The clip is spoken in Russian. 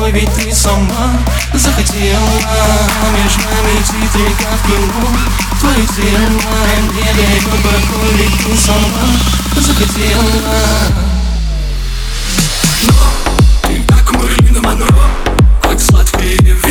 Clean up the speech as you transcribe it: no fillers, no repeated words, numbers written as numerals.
тобой, ведь ты сама захотела. Между нами титры, как в кино. Твое тело, бегай под бокой, ведь ты сама захотела. Но ты как Мэрилин Монро, как сладкое